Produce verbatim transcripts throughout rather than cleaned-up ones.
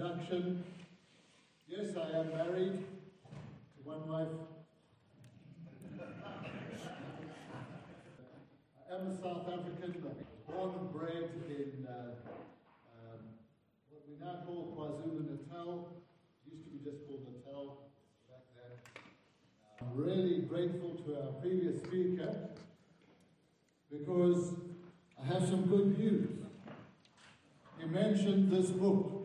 introduction. Yes, I am married to one wife. I am a South African, born and bred in uh, um, what we now call KwaZulu-Natal. It used to be just called Natal back then. I'm really grateful to our previous speaker because I have some good news. He mentioned this book,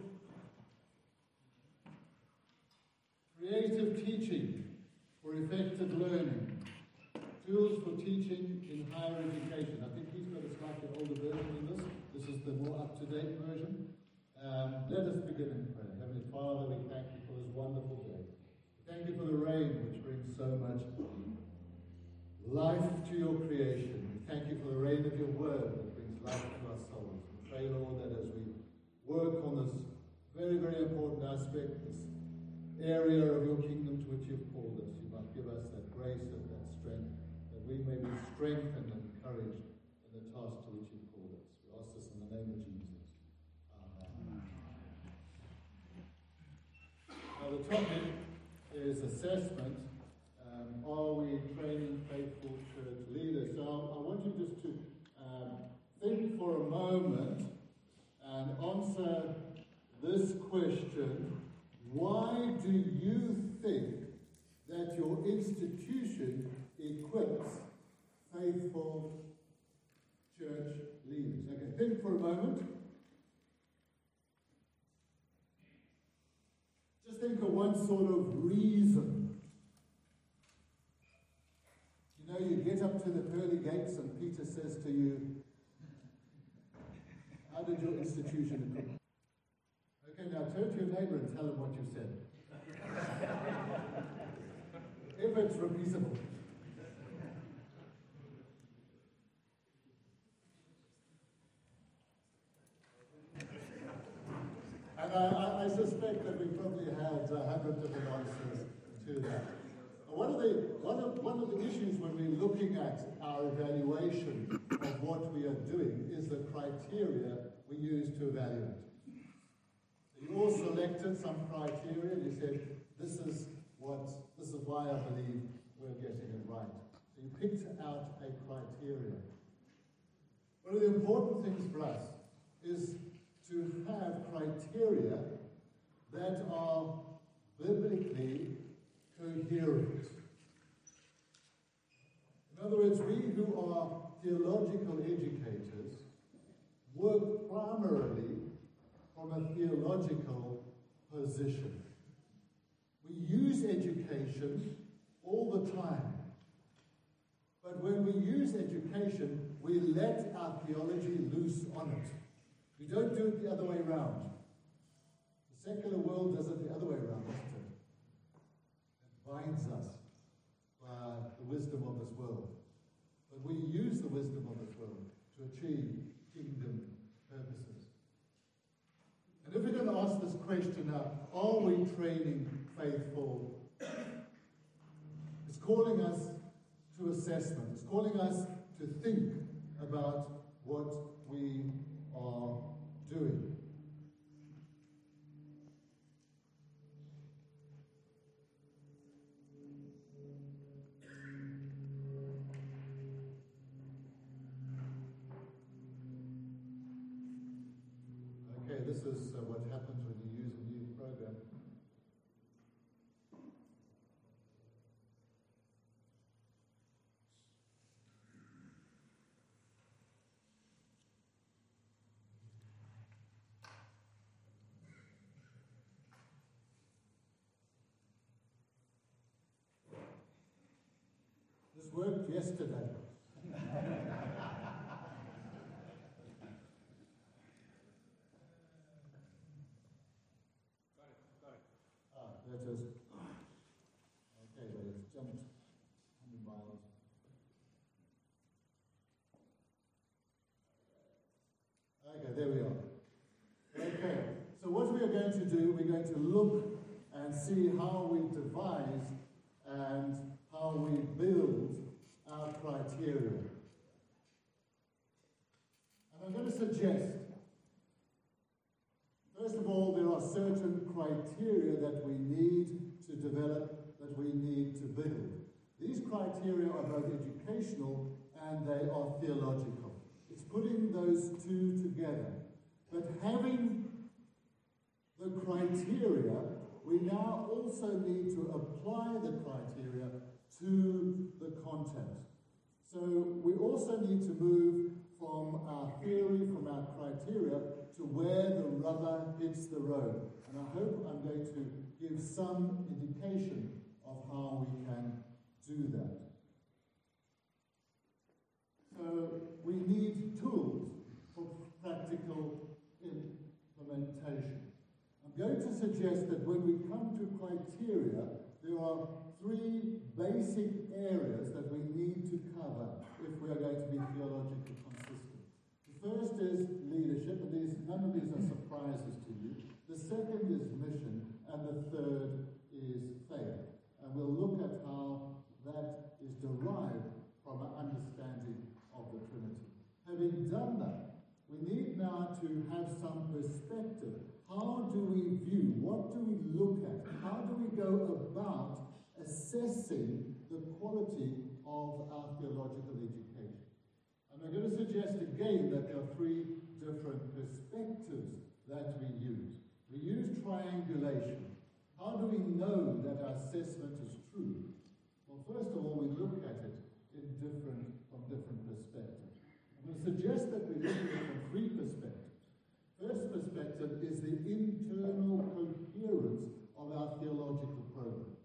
Creative Teaching for Effective Learning, Tools for Teaching in Higher Education. I think he's got a slightly older version than this. This is the more up-to-date version. Um, let us begin in prayer. Heavenly Father, we thank you for this wonderful day. Thank you for the rain which brings so much life to your creation. We thank you for the rain of your word that brings life to our souls. We pray, Lord, that as we work on this very, very important aspect, this area of your kingdom to which you've called us, you might give us that grace and that strength, that we may be strengthened and encouraged in the task to which you've called us. We ask this in the name of Jesus. Amen. Now the topic is assessment. Um, are we training faithful church leaders? So I want you just to um, think for a moment and answer this question. Why do you think that your institution equips faithful church leaders? Okay, think for a moment. Just think of one sort of reason. You know, you get up to the pearly gates and Peter says to you, how did your institution equip? Okay, now turn to your neighbor and tell him what you said. If it's repeatable. And I, I, I suspect that we probably had a hundred different answers to that. One of, the, one, of, one of the issues when we're looking at our evaluation of what we are doing is the criteria we use to evaluate. You all selected some criteria and you said, this is what, this is why I believe we're getting it right. So you picked out a criteria. One of the important things for us is to have criteria that are biblically coherent. In other words, we who are theological educators work primarily from a theological position. We use education all the time. But when we use education, we let our theology loose on it. We don't do it the other way around. The secular world does it the other way around, doesn't it? It binds us by the wisdom of this world. But we use the wisdom of this world to achieve kingdom purposes. And if we're going to ask this question now, are we training faithful? It's calling us to assessment. It's calling us to think about what we are doing. Okay, this is uh, what happens when you use a new program. This worked yesterday. That is, okay, but it's jumped one hundred miles. Okay, there we are. Okay, so what we are going to do, we're going to look and see how we devise and how we build our criteria. And I'm going to suggest, first First of all, there are certain criteria that we need to develop, that we need to build. These criteria are both educational and they are theological. It's putting those two together. But having the criteria, we now also need to apply the criteria to the content. So we also need to move from our theory, from our criteria, to where the rubber hits the road. And I hope I'm going to give some indication of how we can do that. So we need tools for practical implementation. I'm going to suggest that when we come to criteria, there are three basic areas that we need to cover if we are going to be theologically consistent. The first is leadership, and these, none of these are surprises to you. The second is mission, and the third is faith. And we'll look at how that is derived from an understanding of the Trinity. Having done that, we need now to have some perspective. How do we view? What do we look at? How do we go about assessing the quality of our theological education? And I'm going to suggest again that there are three different perspectives that we use. We use triangulation. How do we know that our assessment is true? Well, first of all, we look at it in different, from different perspectives. I'm going to suggest that we look at it from three perspectives. First perspective is the internal coherence of our theological programs.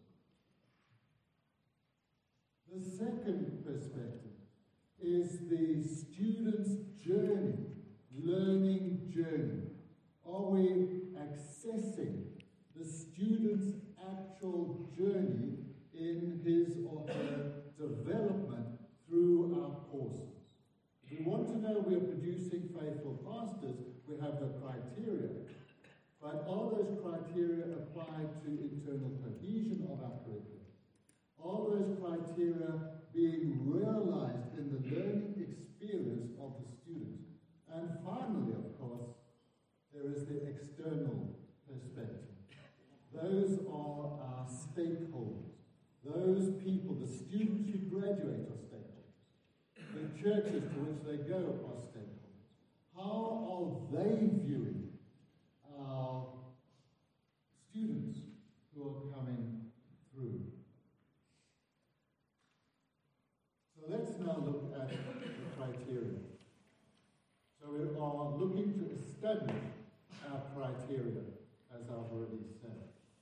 The second perspective is the student's journey, learning journey. Are we accessing the student's actual journey in his or her development through our courses? If we want to know we are producing faithful pastors, we have the criteria. But are those criteria applied to internal cohesion of our curriculum? Are those criteria being realized in the learning experience of the student? And finally, of course, there is the external perspective. Those are our stakeholders. Those people, the students who graduate are stakeholders. The churches to which they go are stakeholders. How are they viewing our students who are coming through? So let's now look at the criteria. So we are looking to establish our criteria, as I've already said.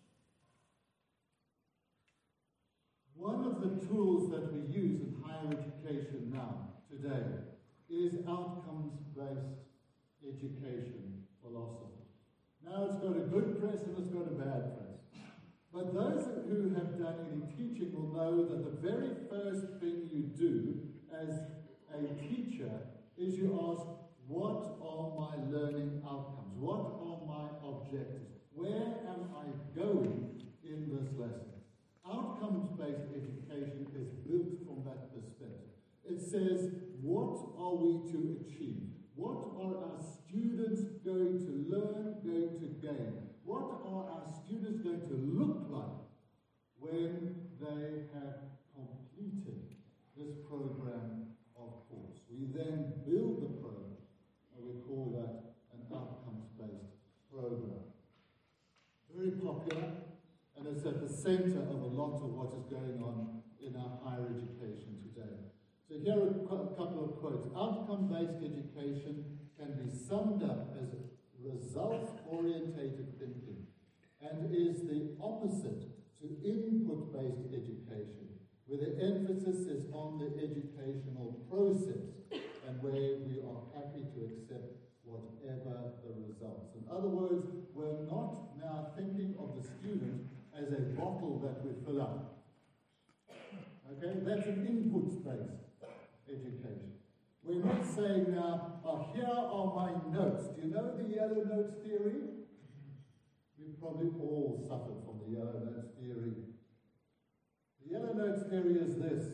One of the tools that we use in higher education now, today, is outcomes-based education philosophy. Now it's got a good press and it's got a bad press. But those who have done any teaching will know that the very first thing you do as a teacher is you ask, what are my learning outcomes? What are my objectives? Where am I going in this lesson? Outcomes-based education is built from that perspective. It says, what are we to achieve? What are our students going to learn, going to gain? What are our students going to look like when they have completed this program of course? We then build the program, and we call that an outcomes-based program. Very popular. And it's at the center of a lot of what is going on in our higher education today. So here are a couple of quotes. Outcome-based education can be summed up as results-orientated thinking and is the opposite to input-based education, where the emphasis is on the educational process and where we are happy to accept whatever the results. In other words, we're not now thinking of the student as a bottle that we fill up. Okay, that's an input-based education. We're not saying now, oh, here are my notes. Do you know the yellow notes theory? We've probably all suffered from the yellow notes theory. The yellow notes theory is this.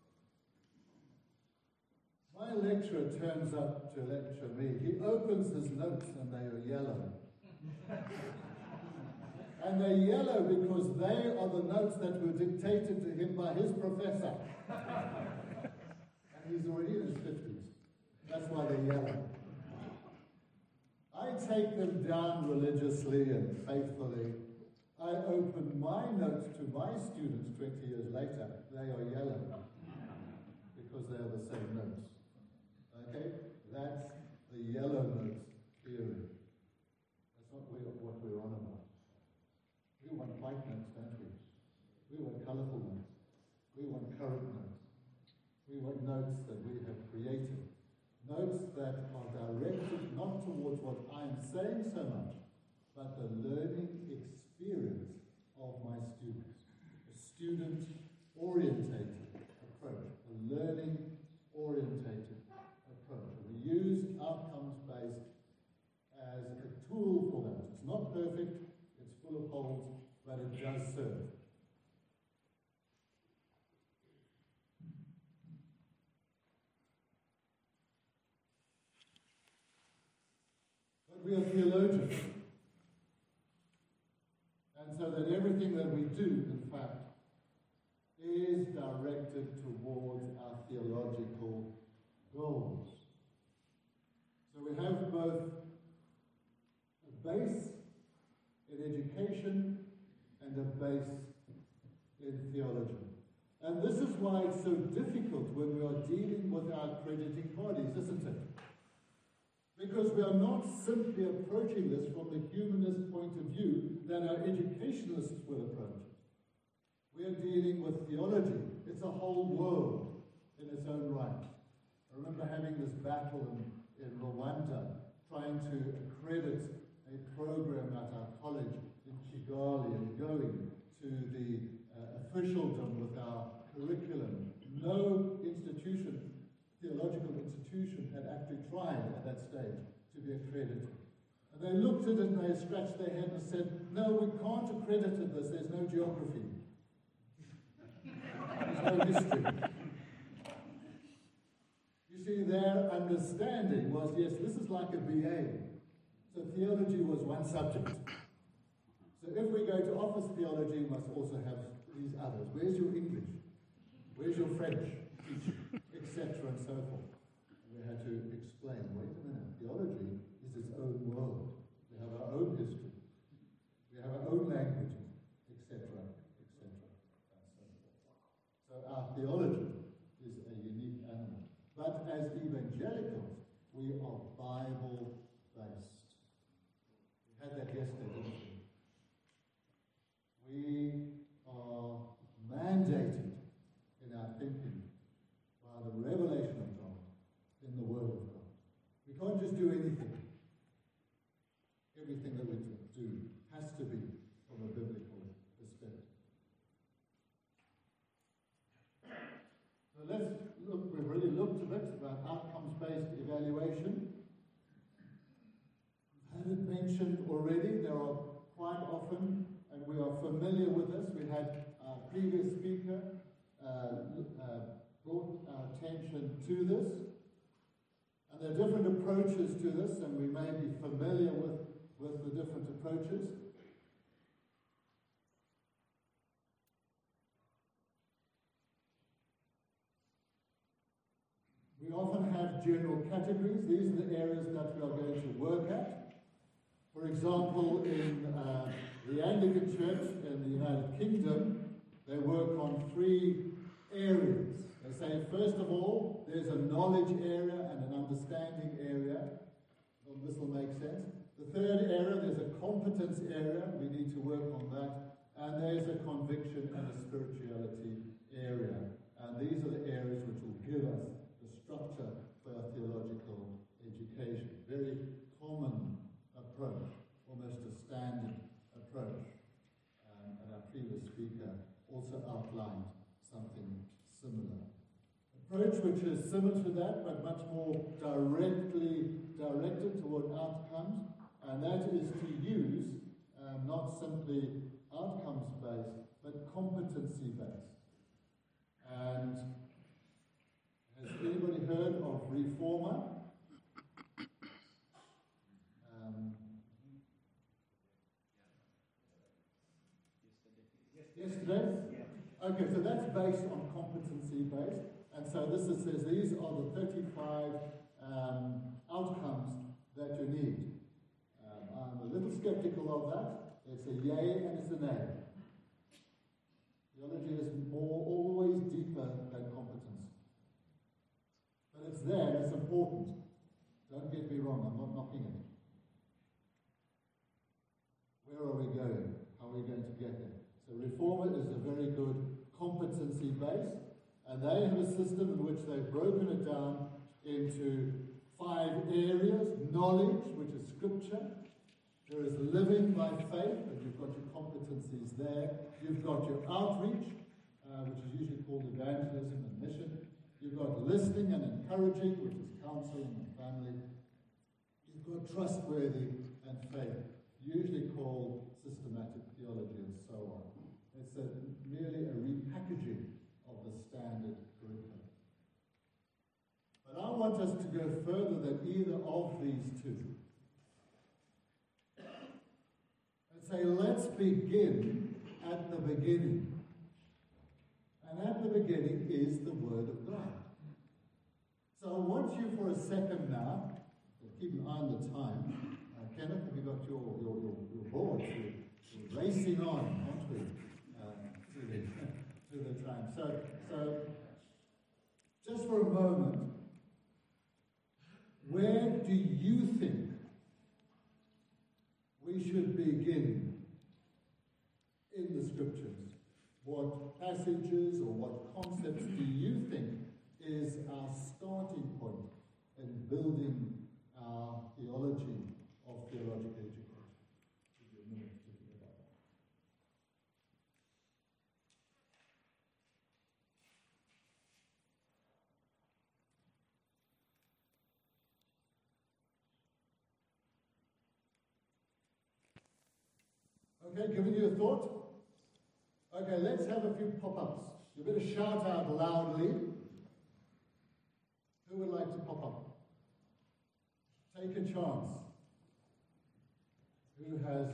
My lecturer turns up to lecture me. He opens his notes and they are yellow. And they're yellow because they are the notes that were dictated to him by his professor. And he's already in his fifties. That's why they're yellow. I take them down religiously and faithfully. I open my notes to my students twenty years later. They are yellow because they are the same notes. Okay? That's the yellow notes theory. That's not what we're on about. We want white notes, don't we? We want colorful notes. We want current notes. We want notes that we have created. Notes that are directed not towards what I am saying so much, but the learning experience of my students. A student-orientated approach. A learning-orientated approach. We use outcomes-based as a tool for that. It's not perfect, it's full of holes, but it does serve. But we are theologians. And so that everything that we do, in fact, is directed towards our theological goals. So we have both a base in education and a base in theology. And this is why it's so difficult when we are dealing with our accrediting bodies, isn't it? Because we are not simply approaching this from the humanist point of view that our educationalists will approach it. We are dealing with theology. It's a whole world in its own right. I remember having this battle in, in Rwanda, trying to accredit a program at our college in Kigali and going to the uh, officialdom with our curriculum. No institution, theological institution, had actually tried at that stage to be accredited. And they looked at it and they scratched their head and said, no, we can't accredit this, there's no geography. There's no history. You see, their understanding was, yes, this is like a B A. So theology was one subject. So if we go to office theology, we must also have these others. Where's your English? Where's your French teaching? Etc. and so forth. And we had to explain, wait a minute, theology is its own world. We have our own history. We have our own languages, et cetera, et cetera, and so forth. So our theology is a unique animal. But as evangelicals, we are Bible-based. We had that yesterday, didn't we? We are mandated in our thinking by the revelation of God in the Word of God. We can't just do anything. Everything that we do has to be from a biblical perspective. So let's look, we've already looked a bit about outcomes-based evaluation. I've had it mentioned already, there are quite often, and we are familiar with this, we had our previous speaker uh, uh, brought our attention to this. And there are different approaches to this, and we may be familiar with, with the different approaches. We often have general categories. These are the areas that we are going to work at. For example, in uh, the Anglican Church in the United Kingdom, they work on three areas. They say, first of all, there's a knowledge area and an understanding area. Well, this will make sense. The third area, there's a competence area. We need to work on that. And there's a conviction and a spirituality area. And these are the areas which will give us the structure for our theological education. Very common approach, almost a standard approach. Um, and our previous speaker also outlined something similar. Approach which is similar to that, but much more directly directed toward outcomes, and that is to use um, not simply outcomes-based, but competency-based. And has anybody heard of Reformer? Um, Yesterday? Yeah. Okay, so that's based on competency based. And so this is, says these are the thirty-five um, outcomes that you need. Um, I'm a little skeptical of that. It's a yay and it's a nay. Theology is more, always deeper than competence. But it's there and it's important. Don't get me wrong, I'm not knocking it. Where are we going? How are we going to get there? So Reformer is a very good competency base, and they have a system in which they've broken it down into five areas. Knowledge, which is scripture. There is living by faith, and you've got your competencies there. You've got your outreach, uh, which is usually called evangelism and mission. You've got listening and encouraging, which is counseling and family. You've got trustworthy and faith, usually called systematic theology and so on. It's a, merely a repackaging of the standard curriculum. But I want us to go further than either of these two. And say, let's begin at the beginning. And at the beginning is the Word of God. So I want you for a second now, keep an eye on the time. Uh, Kenneth, have you got your, your, your, your board? We're racing on, aren't we? Uh, to, the, to the time. So, so, just for a moment, where do you think we should begin in the Scriptures? What passages or what concepts do you think is our starting point in building our theology of theological education? Give you a minute to think about that. Okay, giving you a thought? Okay, let's have a few pop-ups. You better shout out loudly. Who would like to pop up? Take a chance. Who has...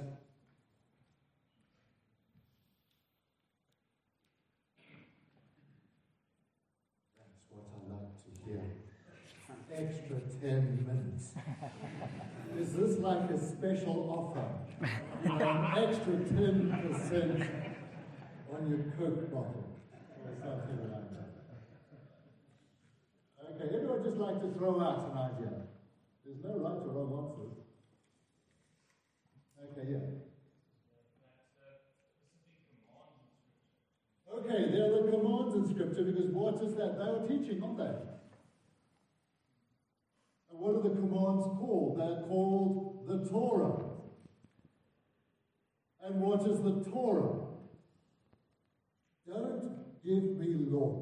That's what I like to hear. Extra ten minutes. Is this like a special offer? You know, an extra ten percent on your Coke bottle, or something like that. Okay, anyone just like to throw out an idea? There's no right or wrong answers. Okay, yeah. Okay, there are the commands in Scripture, because what is that? They were teaching, aren't they? And what are the commands called? They're called the Torah. And what is the Torah? Don't give me law.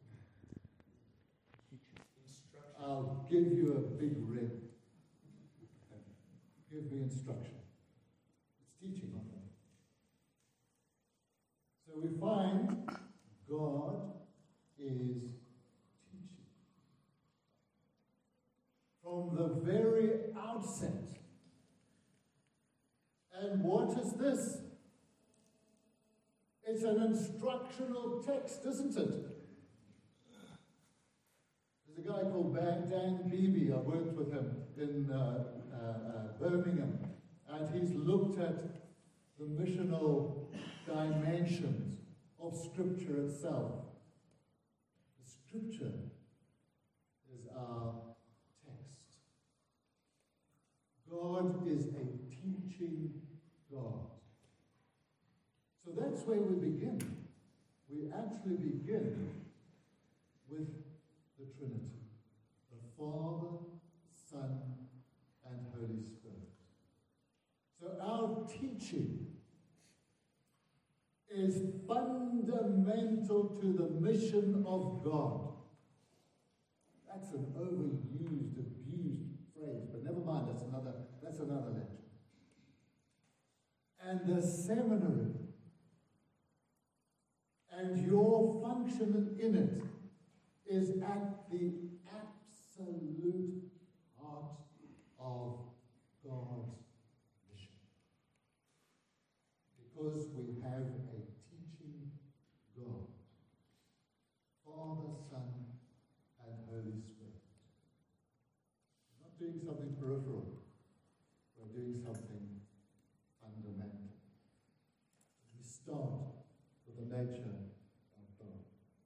I'll give you a big red. Give me instruction. It's teaching, not that. So we find God is teaching. From the very outset. And what is this? It's an instructional text, isn't it? There's a guy called Dan Beebe. I worked with him in uh, uh, uh, Birmingham, and he's looked at the missional dimensions of Scripture itself. The Scripture is our text. God is a teaching God. So that's where we begin. We actually begin with the Trinity, the Father, Son, and Holy Spirit. So our teaching is fundamental to the mission of God. That's an overused, abused phrase, but never mind, that's another, that's another lecture. And the seminary and your function in it is at the absolute heart of God's mission. Because we have a teaching God. Father, Son, and Holy Spirit. We're not doing something peripheral. We're doing something fundamental. We start with the nature of God.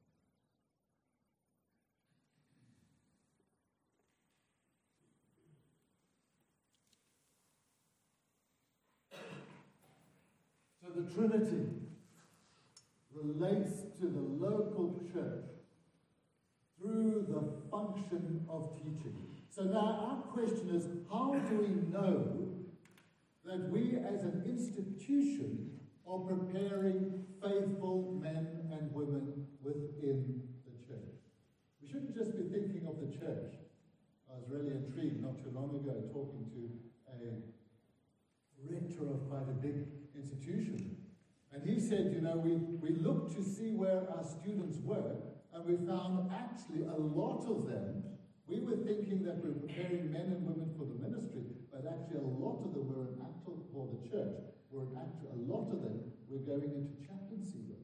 So the Trinity relates to the local church through the function of teaching. So now our question is, how do we know that we as an institution are preparing faithful men and women within the church? We shouldn't just be thinking of the church. I was really intrigued not too long ago talking to a rector of quite a big institution. And he said, you know, we, we looked to see where our students were, and we found actually a lot of them, we were thinking that we were preparing men and women for the ministry, but actually a lot of them were an actor for the church, were an actor, a lot of them were going into chaplaincy work.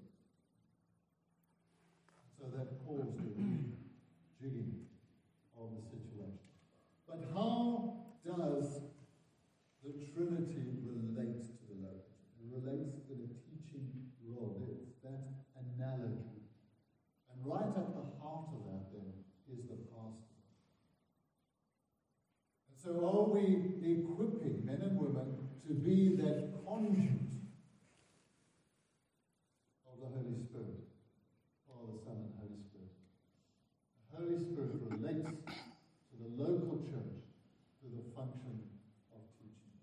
So that caused a jigging of the situation. But how does the Trinity relate to the local? It relates in a teaching role. It's that analogy. And right at the heart of that, then, is the pastor. And so are we equipping men and women to be that conduit of the Holy Spirit, Father, Son, and Holy Spirit? The Holy Spirit relates to the local church through the function of teaching.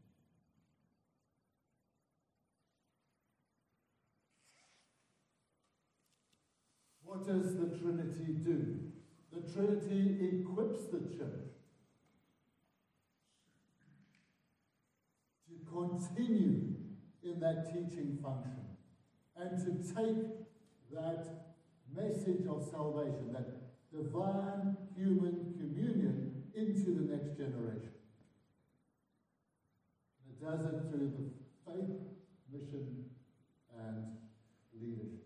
What does the Trinity do? The Trinity equips the church to continue in that teaching function and to take that message of salvation, that divine human communion, into the next generation. And it does it through the faith, mission, and leadership.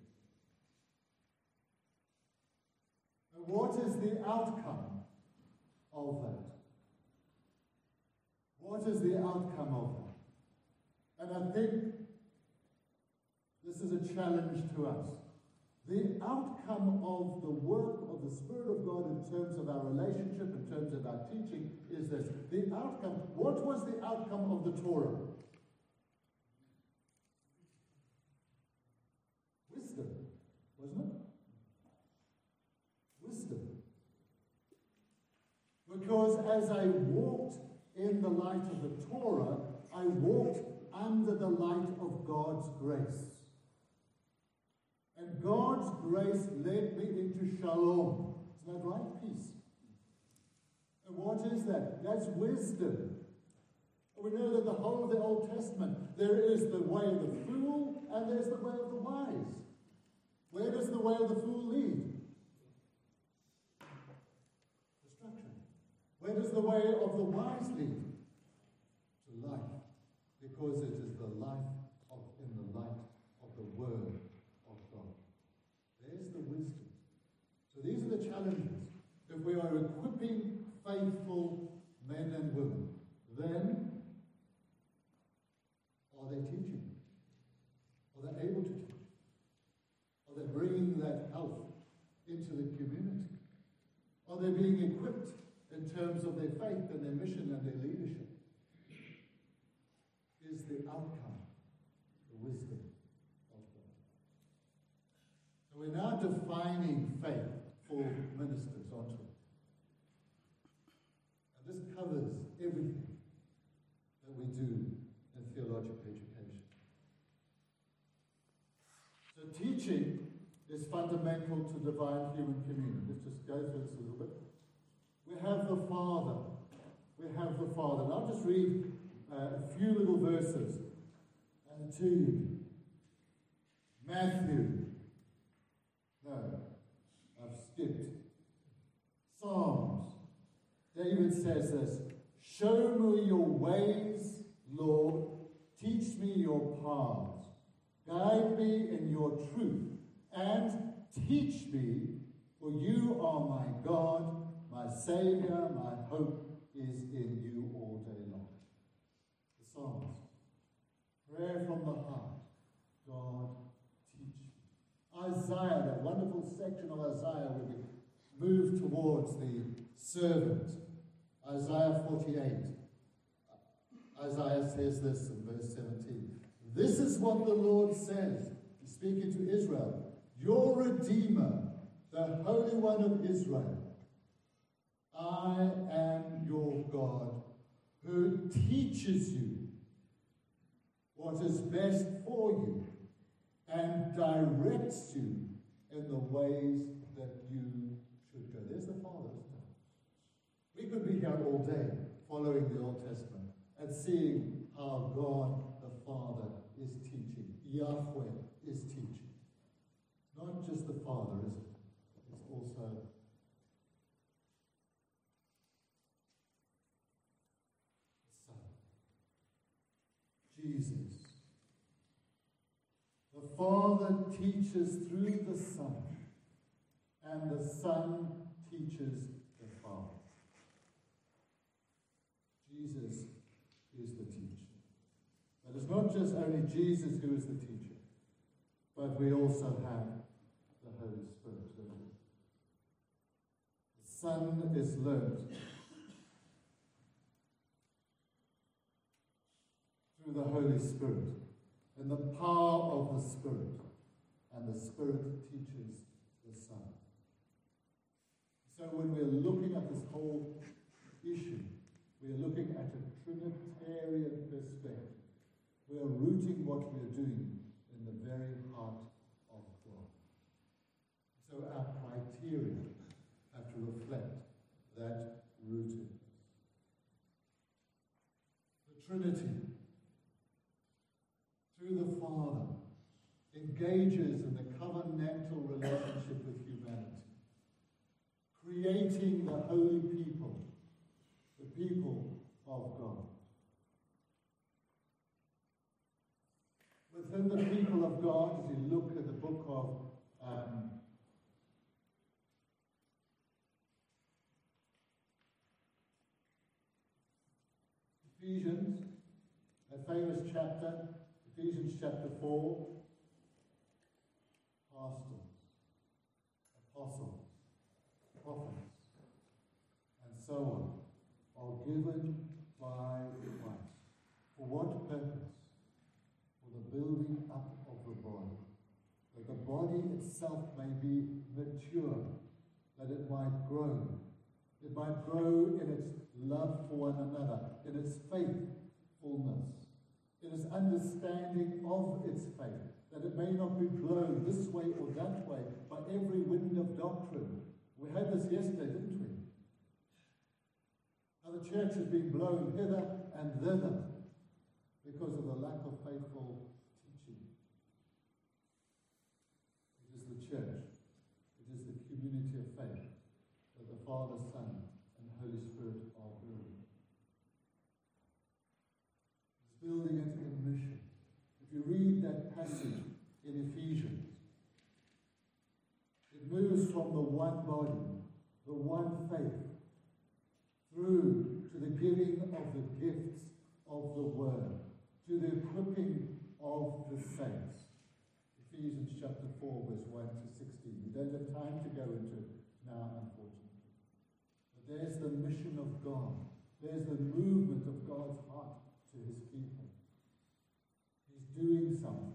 And what is the outcome of that? What is the outcome of that? And I think this is a challenge to us. The outcome of the work of the Spirit of God in terms of our relationship, in terms of our teaching, is this. The outcome, what was the outcome of the Torah? Wisdom, wasn't it? Wisdom. Because as I walked in the light of the Torah, I walked under the light of God's grace. And God's grace led me into shalom. Isn't that right? Peace. And what is that? That's wisdom. We know that the whole of the Old Testament, there is the way of the fool and there's the way of the wise. Where does the way of the fool lead? Destruction. Where does the way of the wise lead? To life. Because it is the life of in the light of the Word. There's the wisdom. So these are the challenges. If we are equipping faithful men and women, then are they teaching? Are they able to teach? Are they bringing that health into the community? Are they being equipped in terms of their faith and their mission and their leadership? Is the outcome the wisdom? We're now defining faith for ministers, aren't we? And this covers everything that we do in theological education. So teaching is fundamental to divine human communion. Let's just go through this a little bit. We have the Father. We have the Father. And I'll just read uh, a few little verses uh, to you. Matthew. No, I've skipped. Psalms. David says this, "Show me your ways, Lord. Teach me your paths. Guide me in your truth and teach me, for you are my God, my Saviour, my hope is in you all day long. The Psalms. Prayer from the heart. God, teach me. Isaiah, that wonderful section of Isaiah where we move towards the servant. Isaiah forty-eight. Isaiah says this in verse seventeen. This is what the Lord says. He's speaking to Israel. Your Redeemer, the Holy One of Israel. I am your God, who teaches you what is best for you and directs you in the ways that you should go. There's the Father, isn't it? We could be here all day following the Old Testament and seeing how God the Father is teaching. Yahweh is teaching. Not just the Father, is it? It's also the Son. Jesus. The Father teaches through the Son, and the Son teaches the Father. Jesus is the teacher. But it's not just only Jesus who is the teacher, but we also have the Holy Spirit. The Son is learnt through the Holy Spirit and the power of the Spirit, and the Spirit teaches the Son. So when we're looking at this whole issue, we are looking at a Trinitarian perspective. We are rooting what we are doing in the very heart of God. So our criteria have to reflect that rooting. The Trinity, through the Father, engages in the covenantal relationship with humanity, creating the holy people, the people of God. Within the people of God, as you look at the book of um, Ephesians, a famous chapter, Ephesians chapter four, pastors, apostles, prophets, and so on, are given by Christ. For what purpose? For the building up of the body, that the body itself may be mature, that it might grow. It might grow in its love for one another, in its faithfulness, in its understanding of its faith, that it may not be blown this way or that way by every wind of doctrine. We had this yesterday, didn't we? How the church has been blown hither and thither because of the lack of faithful teaching. It is the church, it is the community of faith that the Father, Son, and Holy Spirit are building. It's building it in mission. If you read that passage in Ephesians, it moves from the one body, the one faith, through to the giving of the gifts of the Word, to the equipping of the saints. Ephesians chapter four, verse one to sixteen. We don't have time to go into it now, unfortunately. But there's the mission of God. There's the movement of God's heart to his people. He's doing something.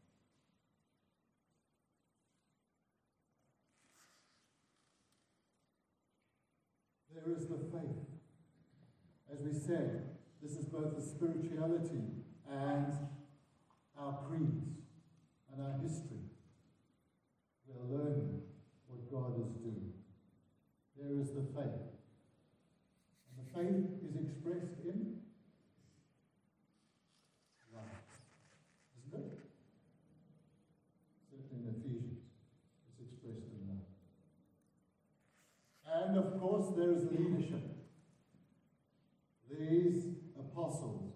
There is the faith. As we said, this is both the spirituality and our creeds and our history. We are learning what God is doing. There is the faith. And the faith is expressed in love. Isn't it? Certainly in Ephesians, it's expressed in love. And of course, there is leadership. These apostles,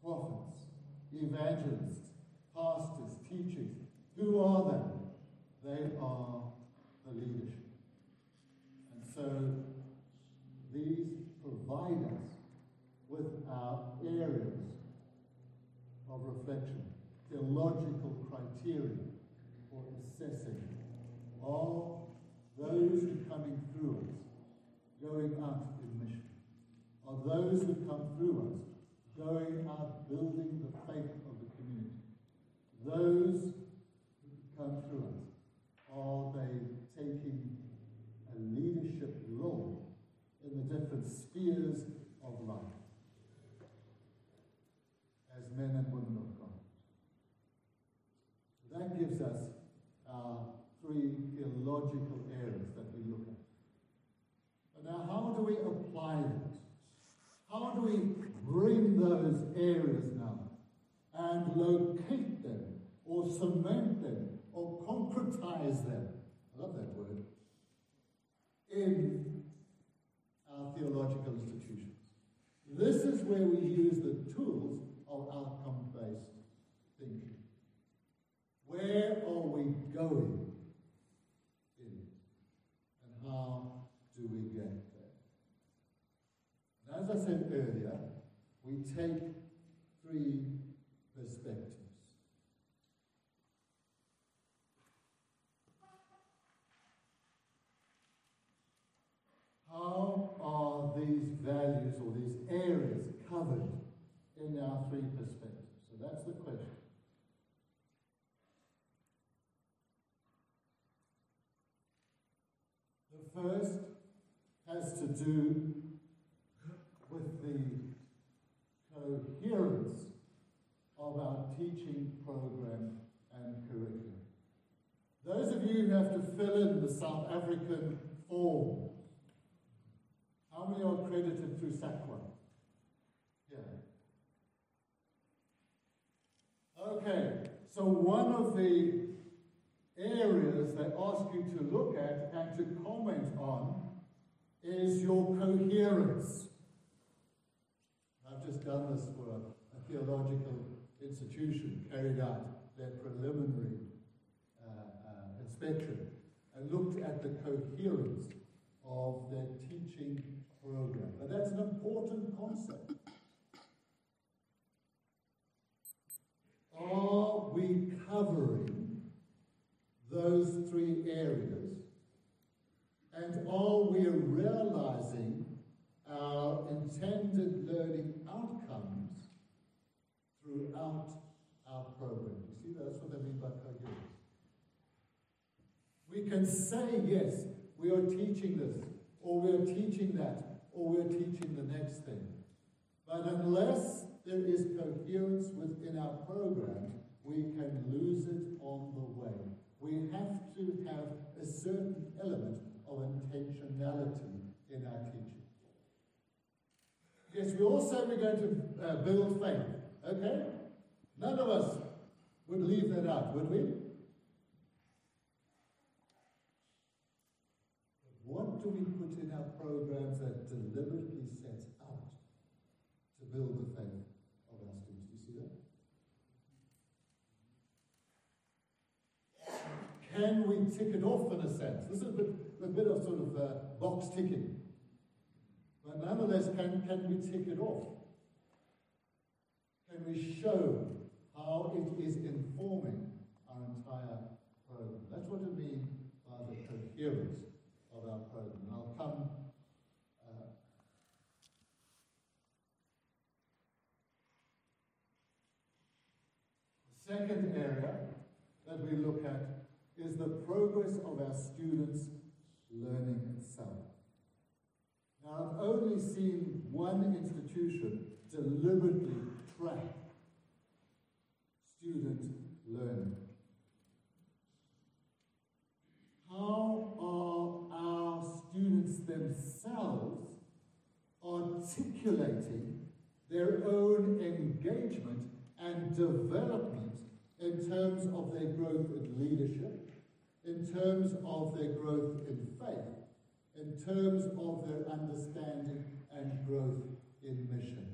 prophets, evangelists, pastors, teachers, who are they? reflection, theological criteria for assessing are those who are coming through us, going out in mission, are those who come through us, going out building the faith of the community. Those who come through us, are they taking a leadership role in the different spheres of life as men and women of God? That gives us our three theological areas that we look at. But now, how do we apply that? How do we bring those areas now and locate them or cement them or concretize them? I love that word. In our theological institutions. This is where we use the tools of outcome-based thinking. Where are we going in it? And how do we get there? And as I said earlier, we take three perspectives. How are these values or these areas covered in our three perspectives? So that's the question. The first has to do with the coherence of our teaching program and curriculum. Those of you who have to fill in the South African form, how many are accredited through SACWA? Yeah. Okay, so one of the areas they ask you to look at and to comment on is your coherence. I've just done this for a, a theological institution, carried out their preliminary uh, uh, inspection and looked at the coherence of their teaching program. But that's an important concept. Are we covering those three areas? And are we realizing our intended learning outcomes throughout our program? You see, that's what I mean by coherence. We can say, yes, we are teaching this, or we are teaching that, or we are teaching the next thing. But unless there is coherence within our program, we can lose it on the way. We have to have a certain element of intentionality in our teaching. Yes, we all say we're going to uh, build faith, okay? None of us would leave that out, would we? What do we put in our programs that deliberately sets out to build the faith of our students? Do you see that? Can we tick it off in a sense? This is a bit, a bit of sort of uh, box ticking. But nonetheless, can, can we tick it off? Can we show how it is informing our entire program? That's what I mean by the coherence of our program. And I'll come uh, the second area that we look at is the progress of our students' learning itself. Now, I've only seen one institution deliberately track student learning. How are our students themselves articulating their own engagement and development in terms of their growth in leadership, in terms of their growth in faith, in terms of their understanding and growth in mission?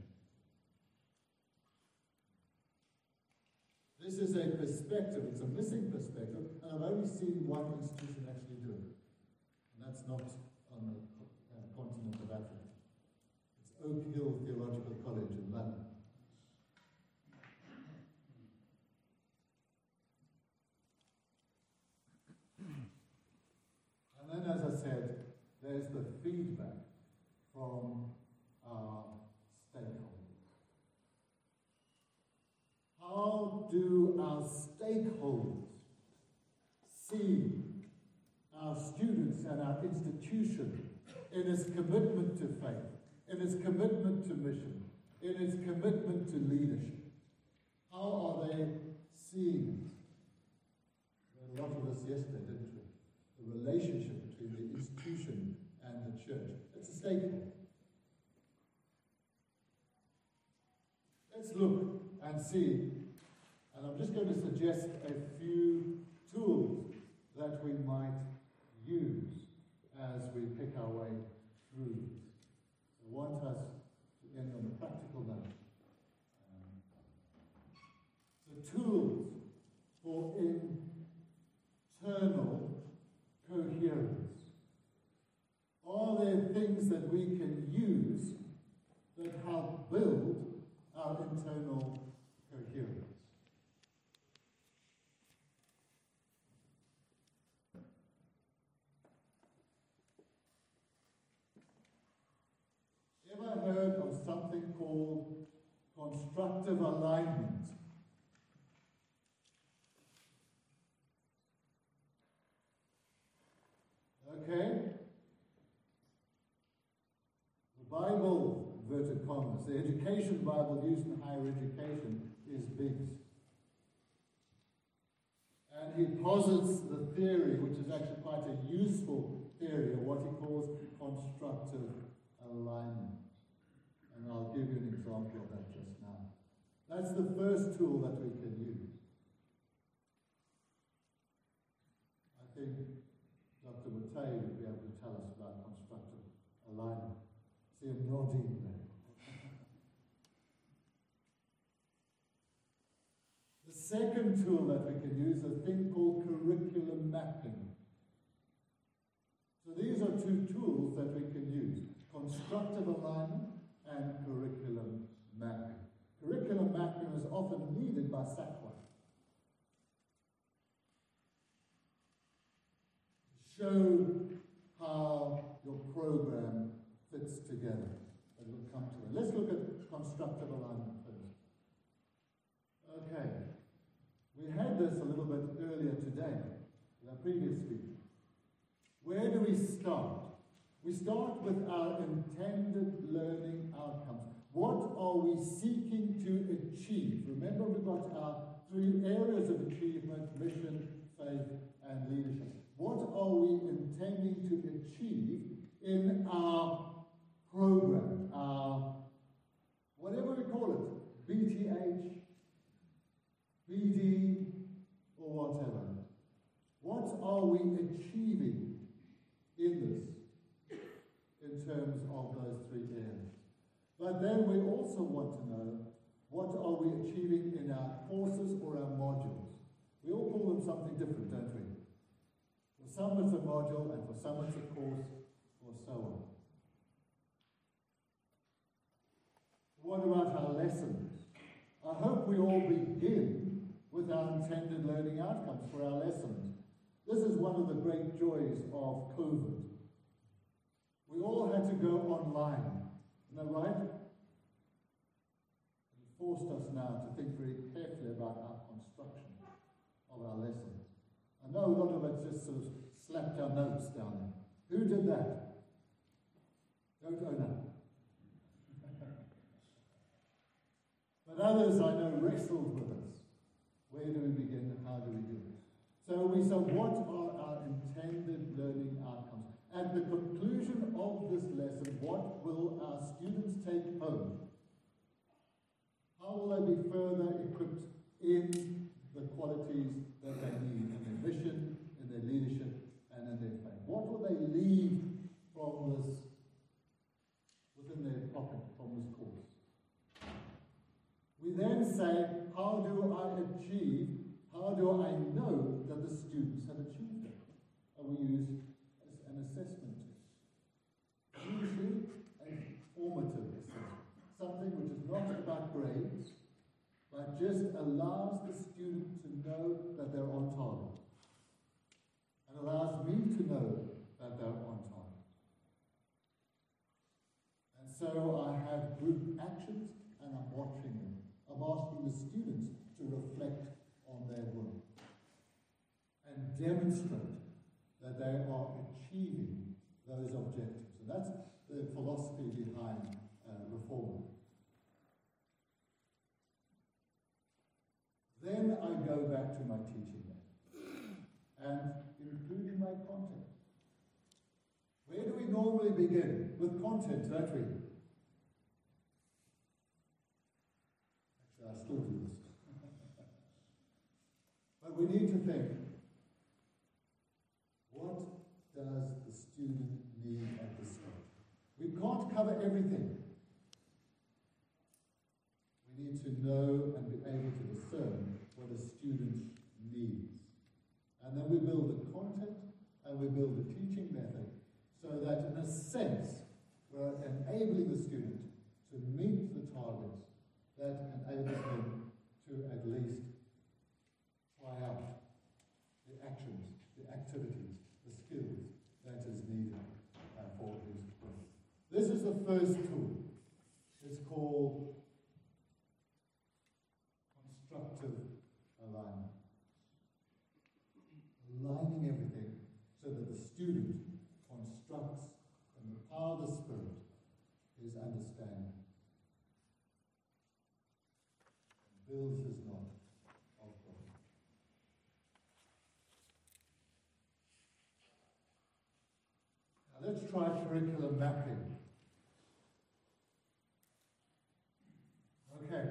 This is a perspective, it's a missing perspective, and I've only seen one institution actually do it. And that's not on the uh, continent of Africa. It's Oak Hill Theological College in London. do our stakeholders see our students and our institution in its commitment to faith, in its commitment to mission, in its commitment to leadership? How are they seeing it? A lot of us yesterday, didn't we? The relationship between the institution and the church. It's a stakeholder. Let's look and see, and I'm just going to suggest a few tools that we might use as we pick our way through this. I want us to end on a practical note. Um, so tools for internal coherence. Are there things that we can use that help build our internal coherence? Ever heard of something called constructive alignment? Okay? The Bible, inverted commas, the education Bible used in higher education is Biggs. And he posits the theory, which is actually quite a useful theory, of what he calls constructive alignment. And I'll give you an example of that just now. That's the first tool that we can use. I think Doctor Mattei would be able to tell us about constructive alignment. See him nodding there. The second tool that we can use is a thing called curriculum mapping. So these are two tools that we can use: constructive alignment and curriculum mapping. Curriculum mapping is often needed by SACWA. Show how your program fits together. And we'll come to it. Let's look at constructive alignment first. Okay. We had this a little bit earlier today in our previous speaker. Where do we start? We start with our intended learning outcomes. What are we seeking to achieve? Remember, we've got our three areas of achievement: mission, faith, and leadership. What are we intending to achieve in our program, our whatever we call it, B T H, B D, or whatever? What are we achieving in this, in terms of those three areas? But then we also want to know, what are we achieving in our courses or our modules? We all call them something different, don't we? For some it's a module, and for some it's a course, or so on. What about our lessons? I hope we all begin with our intended learning outcomes for our lessons. This is one of the great joys of COVID. We all had to go online. Isn't that right? It forced us now to think very carefully about our construction of our lessons. I know a lot of us just sort of slapped our notes down there. Who did that? Don't own up. But others I know wrestled with us. Where do we begin and how do we do it? So we said, what are our intended learning outcomes? At the conclusion of this lesson, what will our students take home? How will they be further equipped in the qualities that they need in their mission, in their leadership, and in their faith? What will they leave from this, within their pocket from this course? We then say, how do I achieve, how do I know that the students have achieved it? And we use an assessment test. Usually a formative assessment. Something which is not about grades, but just allows the student to know that they're on target. And allows me to know that they're on target. And so I have group actions and I'm watching them. I'm asking the students to reflect demonstrate that they are achieving those objectives. And that's the philosophy behind uh, reform. Then I go back to my teaching and including my content. Where do we normally begin? With content, don't we? Actually, I still do this. But we need to think, what does the student need at this stage? We can't cover everything. We need to know and be able to discern what a student needs. And then we build the content and we build the teaching method so that, in a sense, we're enabling the student to meet the targets that enables them to at least try out the actions, the activities, the skills that is needed uh, for his work. This is the first tool. It's called constructive alignment. Aligning everything so that the student constructs from the power of the Spirit his understanding and builds his knowledge of God. Now let's try curriculum mapping. Okay.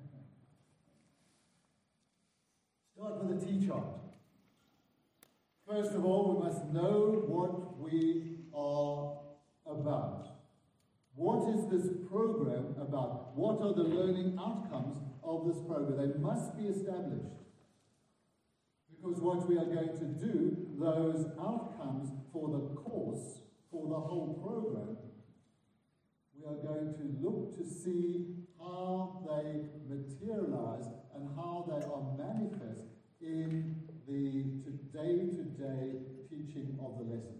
Start with a T-chart. First of all, we must know what we are about. What is this program about? What are the learning outcomes of this program? They must be established. Because what we are going to do, those outcomes for the course, for the whole program, we are going to look to see how they materialize and how they are manifest in the day-to-day teaching of the lesson.